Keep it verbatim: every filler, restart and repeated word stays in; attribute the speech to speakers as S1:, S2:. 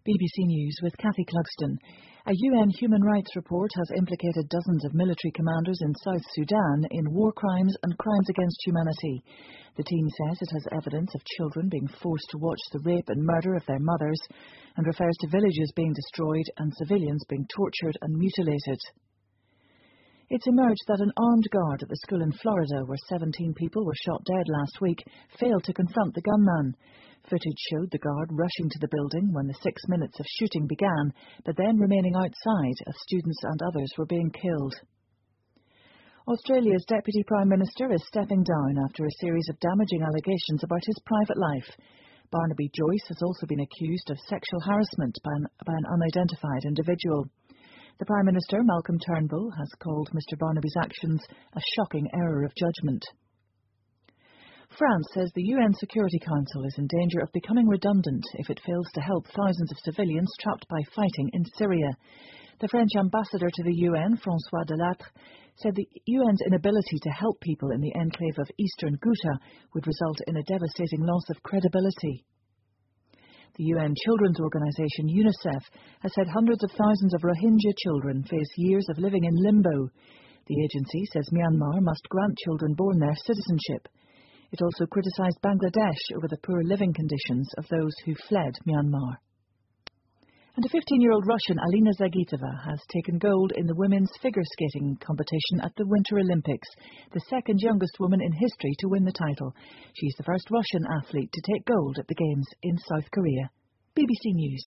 S1: B B C News with Kathy Clugston. A U N human rights report has implicated dozens of military commanders in South Sudan in war crimes and crimes against humanity. The team says it has evidence of children being forced to watch the rape and murder of their mothers and refers to villages being destroyed and civilians being tortured and mutilated. It's emerged that an armed guard at the school in Florida, where seventeen people were shot dead last week, failed to confront the gunman. Footage showed the guard rushing to the building when the six minutes of shooting began, but then remaining outside as students and others were being killed. Australia's Deputy Prime Minister is stepping down after a series of damaging allegations about his private life. Barnaby Joyce has also been accused of sexual harassment by an, by an unidentified individual. The Prime Minister, Malcolm Turnbull, has called Mr Barnaby's actions a shocking error of judgment. France says the U N Security Council is in danger of becoming redundant if it fails to help thousands of civilians trapped by fighting in Syria. The French ambassador to the U N, François Delattre, said the U N's inability to help people in the enclave of eastern Ghouta would result in a devastating loss of credibility. The U N children's organisation UNICEF has said hundreds of thousands of Rohingya children face years of living in limbo. The agency says Myanmar must grant children born there citizenship. It also criticised Bangladesh over the poor living conditions of those who fled Myanmar. And a fifteen-year-old Russian, Alina Zagitova, has taken gold in the women's figure skating competition at the Winter Olympics, the second youngest woman in history to win the title. She's the first Russian athlete to take gold at the Games in South Korea. B B C News.